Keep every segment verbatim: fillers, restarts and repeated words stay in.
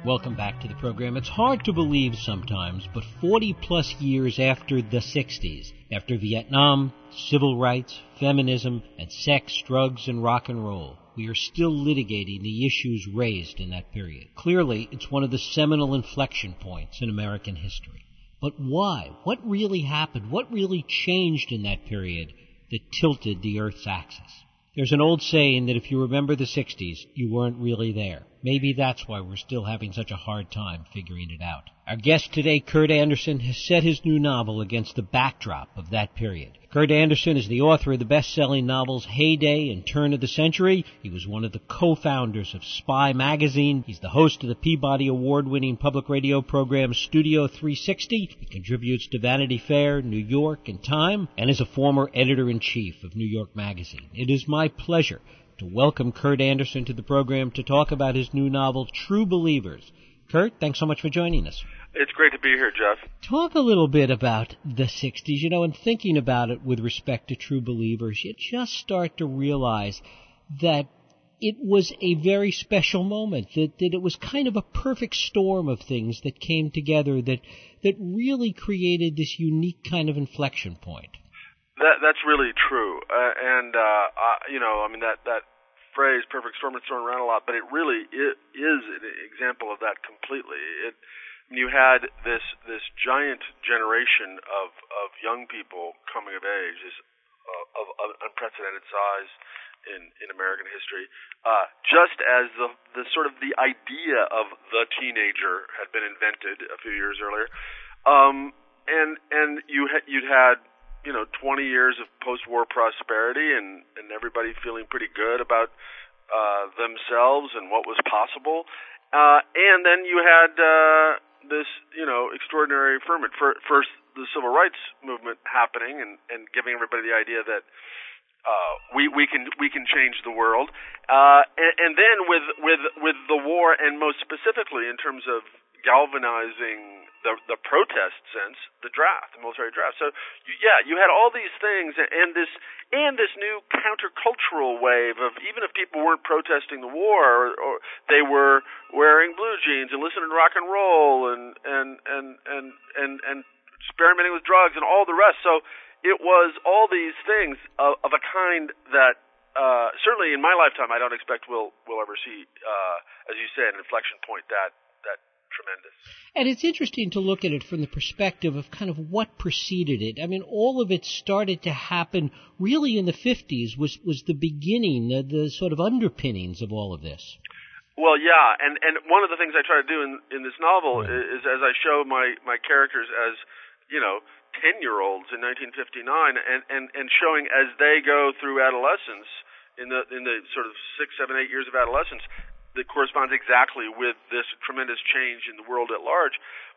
Welcome back to the program. It's hard to believe sometimes, but forty plus years after the sixties, after Vietnam, civil rights, feminism, and sex, drugs, and rock and roll, we are still litigating the issues raised in that period. Clearly, it's one of the seminal inflection points in American history. But why? What really happened? What really changed in that period that tilted the Earth's axis? There's an old saying that if you remember the sixties, you weren't really there. Maybe that's why we're still having such a hard time figuring it out. Our guest today, Kurt Andersen, has set his new novel against the backdrop of that period. Kurt Andersen is the author of the best-selling novels Heyday and Turn of the Century. He was one of the co-founders of Spy Magazine. He's the host of the Peabody Award-winning public radio program Studio three sixty. He contributes to Vanity Fair, New York, and Time, and is a former editor-in-chief of New York Magazine. It is my pleasure to welcome Kurt Andersen to the program to talk about his new novel, True Believers. Kurt, thanks so much for joining us. It's great to be here, Jeff. Talk a little bit about the sixties. You know, in thinking about it with respect to True Believers, you just start to realize that it was a very special moment, that, that it was kind of a perfect storm of things that came together that that really created this unique kind of inflection point. That, that's really true. Uh, and, uh, uh, you know, I mean, that, that phrase, perfect storm, is thrown around a lot, but it really it is an example of that completely. It, you had this this giant generation of, of young people coming of age, is uh, of, of unprecedented size in, in American history, uh, just as the, the sort of the idea of the teenager had been invented a few years earlier. Um, and and you ha- you'd had you know, twenty years of post-war prosperity and, and everybody feeling pretty good about uh, themselves and what was possible. Uh, and then you had uh, this, you know, extraordinary ferment. First, the civil rights movement happening and, and giving everybody the idea that uh, we we can we can change the world. Uh, and, and then with with with the war, and most specifically in terms of galvanizing the the protest sense, the draft, the military draft. So you, yeah, you had all these things, and this and this new countercultural wave of, even if people weren't protesting the war, or, or they were wearing blue jeans and listening to rock and roll and and and and and, and experimenting with drugs and all the rest. So it was all these things of, of a kind that uh, certainly in my lifetime I don't expect we'll we'll ever see, uh, as you said, an inflection point that that tremendous. And it's interesting to look at it from the perspective of kind of what preceded it. I mean, all of it started to happen really in the fifties, was was the beginning, the, the sort of underpinnings of all of this. Well, yeah, and, and one of the things I try to do in, in this novel yeah. is, is as I show my, my characters as, you know, ten-year-olds in nineteen fifty-nine, and, and, and showing as they go through adolescence, in the in the sort of six, seven, eight years of adolescence, that corresponds exactly with this tremendous change in the world at large.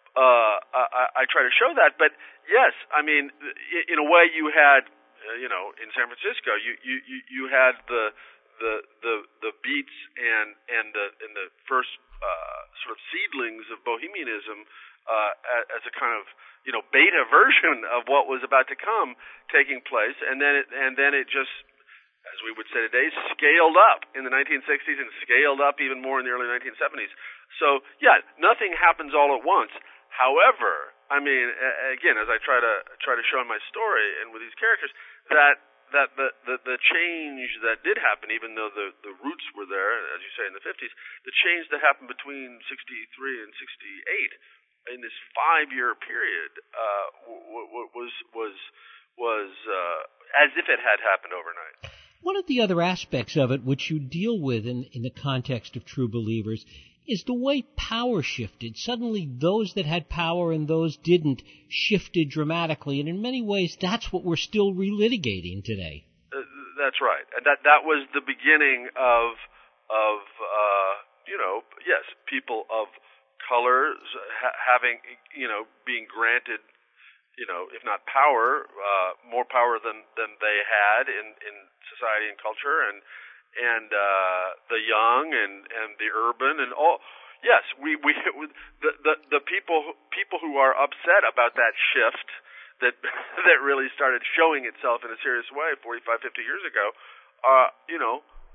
Uh, I, I try to show that, but yes, I mean, in a way, you had, uh, you know, in San Francisco, you you you had the the the the beats and and the and the first uh, sort of seedlings of bohemianism uh, as a kind of, you know, beta version of what was about to come taking place, and then it, and then it just, as we would say today, scaled up in the nineteen sixties and scaled up even more in the early nineteen seventies. So, yeah, nothing happens all at once. However, I mean, again, as I try to try to show in my story and with these characters, that that the, the, the change that did happen, even though the, the roots were there, as you say, in the fifties, the change that happened between sixty-three and sixty-eight in this five-year period uh, w- w- was was was uh, as if it had happened overnight. One of the other aspects of it, which you deal with in, in the context of True Believers, is the way power shifted. Suddenly those that had power and those didn't shifted dramatically, and in many ways that's what we're still relitigating today. Uh, that's right. And that that was the beginning of, of uh, you know, yes, people of color ha- having, you know, being granted, you know, if not power, uh, more power than, than they had in, in society and culture, and and uh, the young and, and the urban and all. Yes, we we the the, the people people who are upset about that shift that that really started showing itself in a serious way forty-five, fifty years ago, uh, you know,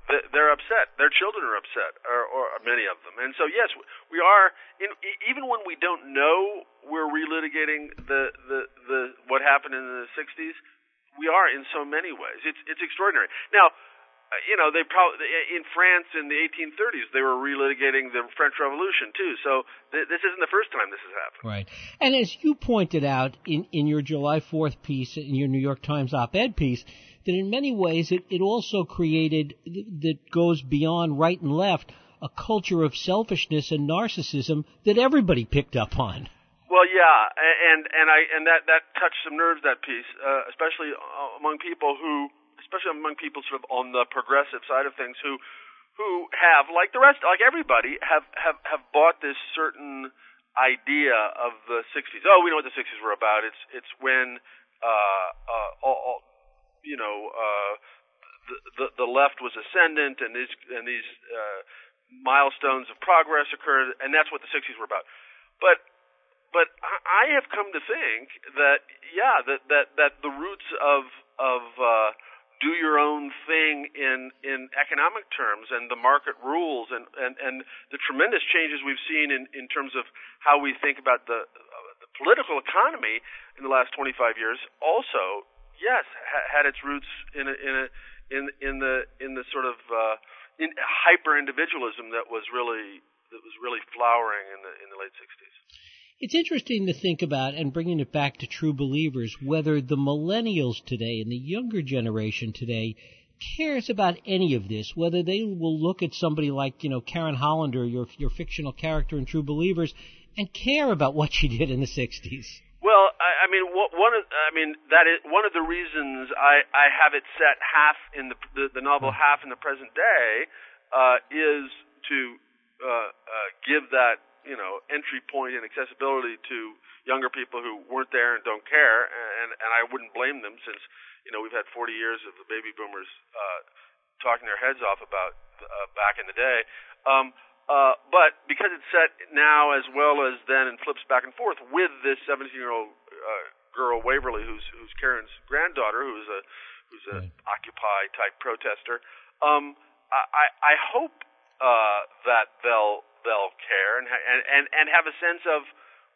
they're upset. Their children are upset, or, or many of them. And so, yes, we are. In, even when we don't know we're relitigating the, the, the what happened in the sixties, we are in so many ways. It's it's extraordinary. Now, you know, they probably in France in the eighteen thirties they were relitigating the French Revolution too. So th- this isn't the first time this has happened. Right. And as you pointed out in in your July fourth piece, in your New York Times op-ed piece, that in many ways it, it also created, that goes beyond right and left, a culture of selfishness and narcissism that everybody picked up on. Well, yeah, and and I and that that touched some nerves, that piece, uh, especially among people who, especially among people sort of on the progressive side of things, who who have, like the rest, like everybody, have have have bought this certain idea of the sixties. Oh, we know what the sixties were about. It's it's when uh, uh, all, all you know, uh, the, the the left was ascendant, and these and these uh, milestones of progress occurred, and that's what the sixties were about. But but I have come to think that yeah, that that that the roots of of uh, do your own thing in in economic terms, and the market rules, and and and the tremendous changes we've seen in in terms of how we think about the, uh, the political economy in the last twenty-five years, also. Yes, ha- had its roots in a, in a, in in the in the sort of uh, in hyper individualism that was really that was really flowering in the in the late sixties. It's interesting to think about, and bringing it back to True Believers, whether the millennials today and the younger generation today cares about any of this, whether they will look at somebody like, you know, Karen Hollander, your your fictional character in True Believers, and care about what she did in the sixties. Well, I, I mean, one of I mean that is one of the reasons I, I have it set half in the the, the novel, half in the present day, uh, is to uh, uh, give that, you know, entry point and accessibility to younger people who weren't there and don't care, and and I wouldn't blame them, since, you know, we've had forty years of the baby boomers uh, talking their heads off about uh, back in the day. Um, Uh, but because it's set now as well as then, and flips back and forth with this seventeen-year-old uh, girl Waverly, who's who's Karen's granddaughter, who's a who's a right. Occupy type protester. Um, I I hope uh, that they'll they'll care and and and and have a sense of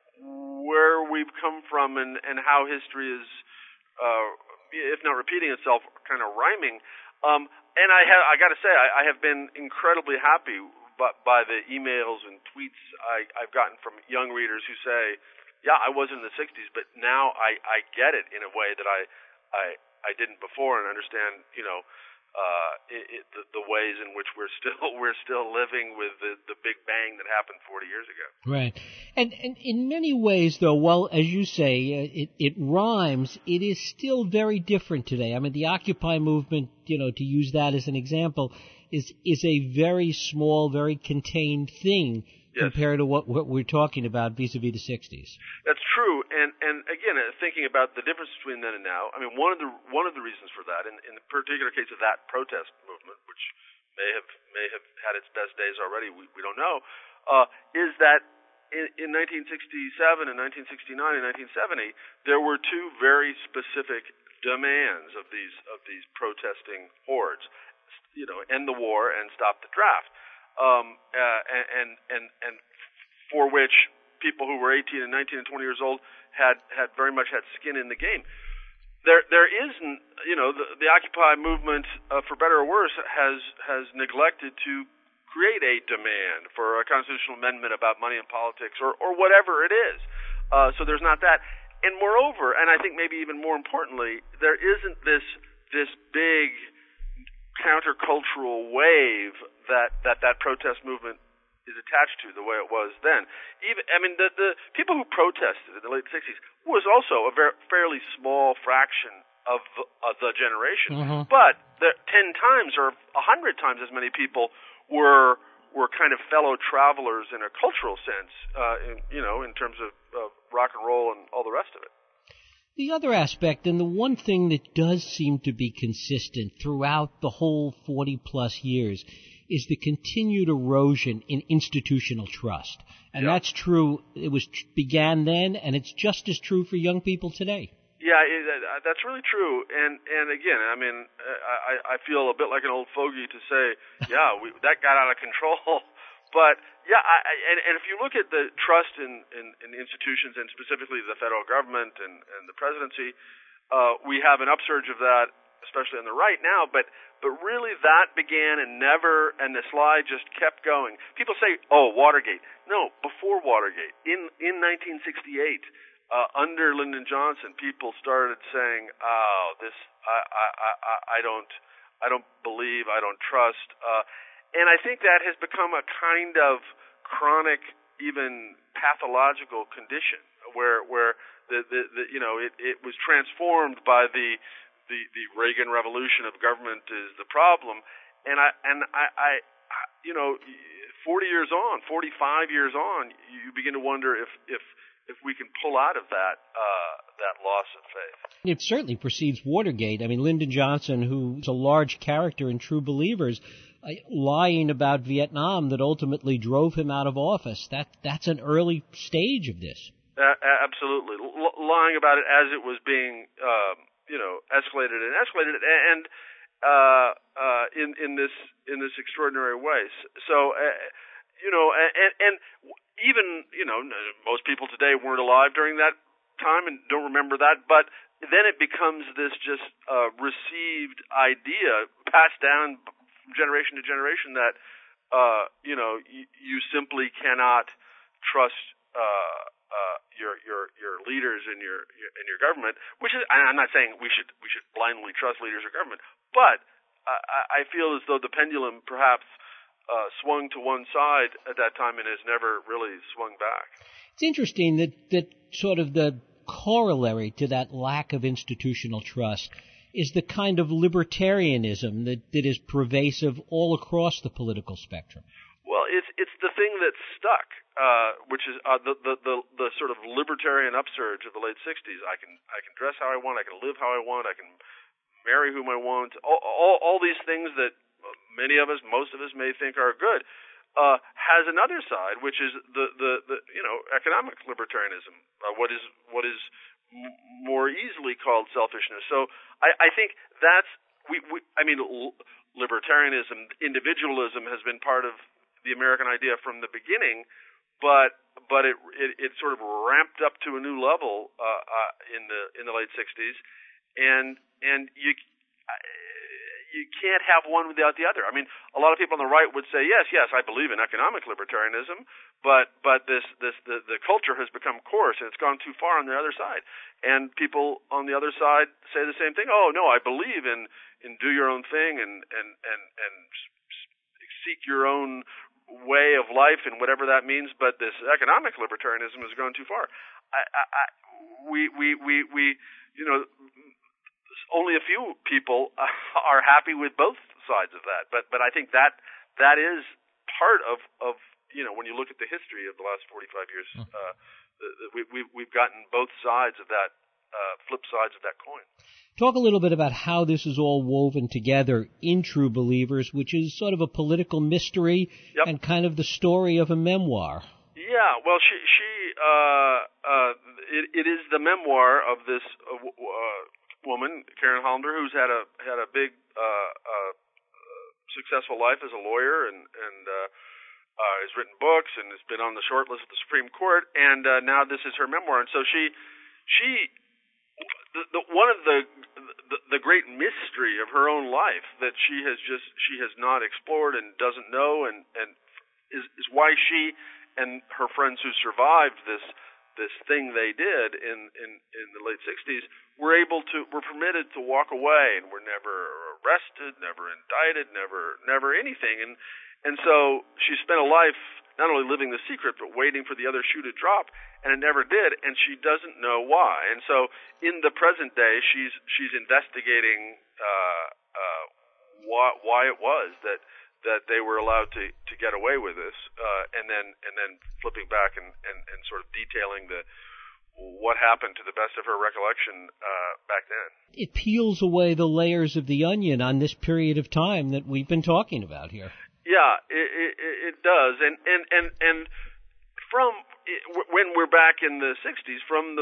where we've come from, and and how history is, uh, if not repeating itself, kind of rhyming. Um, and I have I got to say I, I have been incredibly happy. But by the emails and tweets I, I've gotten from young readers who say, yeah, I wasn't in the sixties, but now I, I get it in a way that I, I, I didn't before, and understand, you know, uh, it, it, the, the ways in which we're still we're still living with the, the Big Bang that happened forty years ago. Right. And, and in many ways, though, well, as you say, uh, it, it rhymes, it is still very different today. I mean, the Occupy movement, you know, to use that as an example, is is a very small, very contained thing, yes, compared to what, what we're talking about vis-a-vis the sixties. That's true, and and again, uh, thinking about the difference between then and now, I mean, one of the one of the reasons for that, in, in the particular case of that protest movement, which may have may have had its best days already, we, we don't know, uh, is that in, in nineteen sixty-seven and nineteen sixty-nine and nineteen seventy, there were two very specific demands of these of these protesting hordes. You know, end the war and stop the draft, um, uh, and and and for which people who were eighteen and nineteen and twenty years old had had very much had skin in the game. There there isn't, you know, the, the Occupy movement, uh, for better or worse, has has neglected to create a demand for a constitutional amendment about money in politics, or or whatever it is. Uh, so there's not that, and moreover, and I think maybe even more importantly, there isn't this this big countercultural wave that, that that protest movement is attached to the way it was then. Even I mean, the the people who protested in the late sixties was also a very fairly small fraction of the, of the generation, mm-hmm. but the, ten times or a hundred times as many people were were kind of fellow travelers in a cultural sense, uh, in, you know, in terms of, of rock and roll and all the rest of it. The other aspect, and the one thing that does seem to be consistent throughout the whole forty-plus years, is the continued erosion in institutional trust. And yeah. That's true. It was began then, and it's just as true for young people today. Yeah, it, uh, that's really true. And and again, I mean, I, I feel a bit like an old fogey to say, yeah, we, that got out of control. But yeah, I, I, and, and if you look at the trust in, in, in institutions, and specifically the federal government and, and the presidency, uh, we have an upsurge of that, especially on the right now. But but really, that began and never, and the slide just kept going. People say, oh, Watergate. No, before Watergate, in in nineteen sixty-eight. Uh, under Lyndon Johnson, people started saying, "Oh, this I, I, I, I don't, I don't believe, I don't trust," uh, and I think that has become a kind of chronic, even pathological condition, where where the, the, the you know it, it was transformed by the, the the Reagan revolution of government is the problem, and I and I, I you know, forty years on, forty-five years on, you begin to wonder if if if we can pull out of that uh, that loss of faith. It certainly precedes Watergate. I mean, Lyndon Johnson, who's a large character in True Believers, uh, lying about Vietnam that ultimately drove him out of office. That that's an early stage of this. Uh, absolutely, L- lying about it as it was being, um, you know, escalated and escalated, and uh, uh, in in this in this extraordinary way. So, uh, you know, and and. Even, you know, most people today weren't alive during that time and don't remember that, but then it becomes this just uh, received idea passed down from generation to generation that, uh, you know, y- you simply cannot trust uh, uh, your your your leaders in your in your government. Which is, I'm not saying we should we should blindly trust leaders or government, but I, I feel as though the pendulum perhaps Uh, swung to one side at that time and has never really swung back. It's interesting that, that sort of the corollary to that lack of institutional trust is the kind of libertarianism that, that is pervasive all across the political spectrum. Well, it's it's the thing that's stuck, uh, which is uh, the, the the the sort of libertarian upsurge of the late sixties. I can I can dress how I want, I can live how I want, I can marry whom I want. All all, all these things that many of us, most of us may think are good, uh, has another side, which is the, the, the you know, economic libertarianism, uh, what is what is m- more easily called selfishness. So I, I think that's, we, we I mean, l- libertarianism, individualism has been part of the American idea from the beginning, but but it it, it sort of ramped up to a new level uh, uh, in the in the late sixties, and and you. I, You can't have one without the other. I mean, a lot of people on the right would say, yes, yes, I believe in economic libertarianism, but but this this the, the culture has become coarse and it's gone too far on the other side. And people on the other side say the same thing. Oh no, I believe in, in do your own thing and and and and seek your own way of life and whatever that means. But this economic libertarianism has gone too far. I, I, I we we we we you know. Only a few people are happy with both sides of that, but but I think that that is part of, of you know, when you look at the history of the last forty-five years, uh, we, we we've gotten both sides of that, uh, flip sides of that coin. Talk a little bit about how this is all woven together in True Believers, which is sort of a political mystery yep. and kind of the story of a memoir. Yeah, well, she she uh, uh, it, it is the memoir of this. Uh, uh, woman, Karen Hollander, who's had a had a big uh, uh, successful life as a lawyer and and uh, uh, has written books and has been on the short list of the Supreme Court, and uh, now this is her memoir. And so she she the, the, one of the, the the great mystery of her own life that she has just she has not explored and doesn't know, and and is is why she and her friends who survived this. this thing they did in, in, in the late sixties, were able to, were permitted to walk away and were never arrested, never indicted, never, never anything. And, and so she spent a life not only living the secret, but waiting for the other shoe to drop, and it never did, and she doesn't know why. And so in the present day, she's, she's investigating, uh, uh, why, why it was that, that they were allowed to, to get away with this, uh, and then and then flipping back and, and, and sort of detailing the what happened to the best of her recollection uh, back then. It peels away the layers of the onion on this period of time that we've been talking about here. Yeah, it, it, it does, and and and and from when we're back in the sixties, from the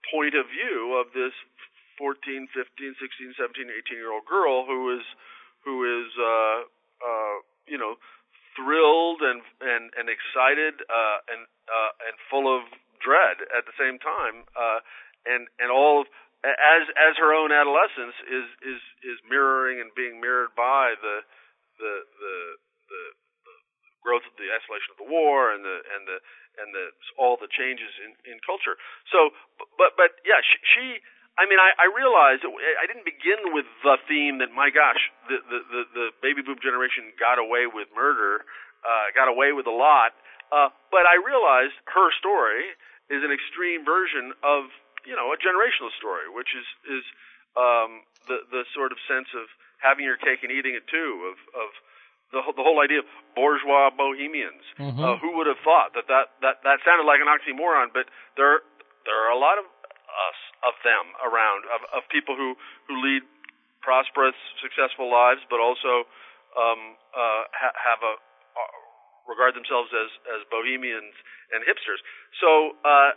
point of view of this fourteen, fifteen, sixteen, seventeen, eighteen-year-old girl who is who is uh, uh, you know thrilled and and and excited uh, and uh, and full of dread at the same time, uh, and and all of, as as her own adolescence is is is mirroring and being mirrored by the the the the, the growth of the escalation of the war and the and the and the all the changes in in culture. So, but but yeah, she. she I mean, I, I realized I didn't begin with the theme that, my gosh, the, the, the, the baby boom generation got away with murder, uh, got away with a lot. Uh, but I realized her story is an extreme version of, you know, a generational story, which is, is um, the, the sort of sense of having your cake and eating it too, of, of the, the whole idea of bourgeois bohemians. Mm-hmm. Uh, who would have thought that that, that that sounded like an oxymoron, but there, there are a lot of us of them around, of, of people who, who lead prosperous, successful lives, but also um, uh, ha- have a uh, regard themselves as, as bohemians and hipsters. So, uh,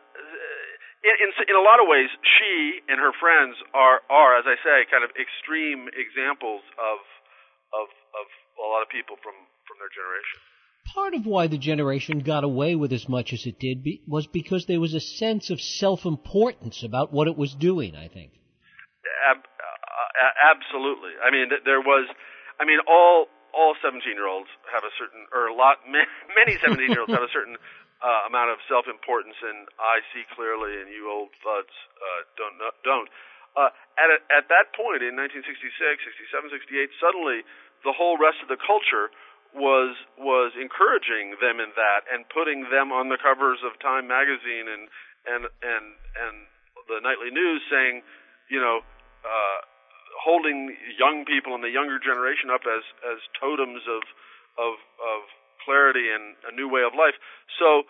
in, in in a lot of ways, she and her friends are are, as I say, kind of extreme examples of of of a lot of people from, from their generation. Part of why the generation got away with as much as it did be, was because there was a sense of self-importance about what it was doing, I think. Ab- uh, absolutely. I mean, there was, I mean, all all seventeen-year-olds have a certain, or a lot, many seventeen-year-olds have a certain uh, amount of self-importance, and I see clearly, and you old thuds uh, don't. Know, don't. Uh, at a, at that point in nineteen sixty-six, sixty-seven, sixty-eight, suddenly the whole rest of the culture was was encouraging them in that and putting them on the covers of Time magazine and and and and the Nightly News, saying, you know, uh, holding young people and the younger generation up as as totems of of of clarity and a new way of life. So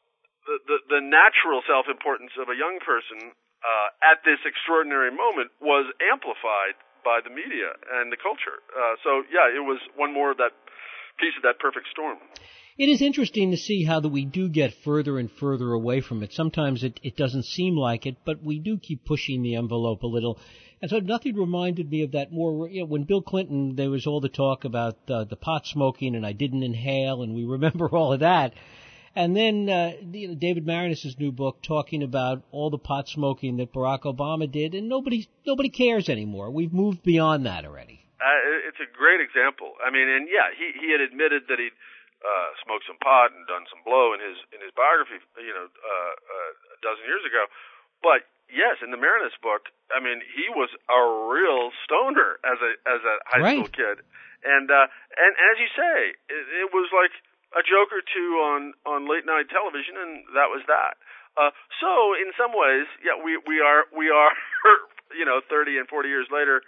the the, the natural self-importance of a young person uh, at this extraordinary moment was amplified by the media and the culture. Uh, so yeah, it was one more of that piece of that perfect storm. It is interesting to see how that we do get further and further away from it. Sometimes it, it doesn't seem like it, but we do keep pushing the envelope a little. And so nothing reminded me of that more, you know, when Bill Clinton, there was all the talk about uh, the pot smoking and I didn't inhale, and we remember all of that. And then uh, you know, David Marinas' new book talking about all the pot smoking that Barack Obama did, and nobody nobody cares anymore. We've moved beyond that already. Uh, it's a great example. I mean, and yeah, he he had admitted that he'd uh, smoked some pot and done some blow in his in his biography, you know, uh, uh, a dozen years ago. But yes, in the Marinas book, I mean, he was a real stoner as a as a high right. school kid, and uh, and, and as you say, it, it was like a joke or two on on late night television, and that was that. Uh, so in some ways, yeah, we we are we are you know thirty and forty years later.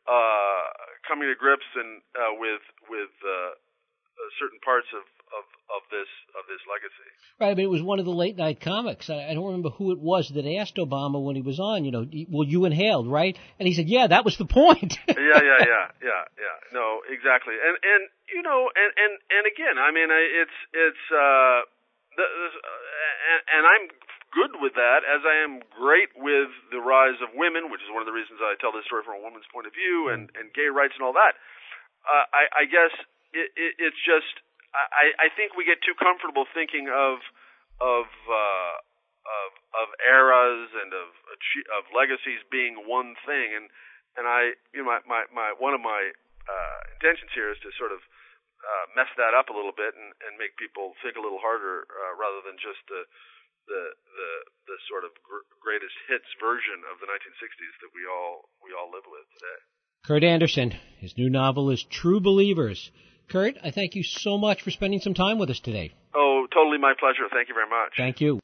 Uh, coming to grips and uh, with with uh, uh, certain parts of, of, of this of this legacy. Right. I mean, it was one of the late night comics. I, I don't remember who it was that asked Obama when he was on. You know, well, you inhaled, right? And he said, "Yeah, that was the point." yeah, yeah, yeah, yeah, yeah. No, exactly. And and you know, and and, and again, I mean, it's it's uh, the, uh, and, and I'm good with that, as I am great with the rise of women, which is one of the reasons I tell this story from a woman's point of view, and, and gay rights and all that. Uh, I, I guess it, it, it's just I, I think we get too comfortable thinking of of uh, of, of eras and of of legacies being one thing, and and I you know my my, my one of my uh, intentions here is to sort of uh, mess that up a little bit and, and make people think a little harder uh, rather than just the The, the the sort of gr- greatest hits version of the nineteen sixties that we all we all live with today. Kurt Andersen, his new novel is True Believers. Kurt, I thank you so much for spending some time with us today. Oh, totally my pleasure. Thank you very much. Thank you.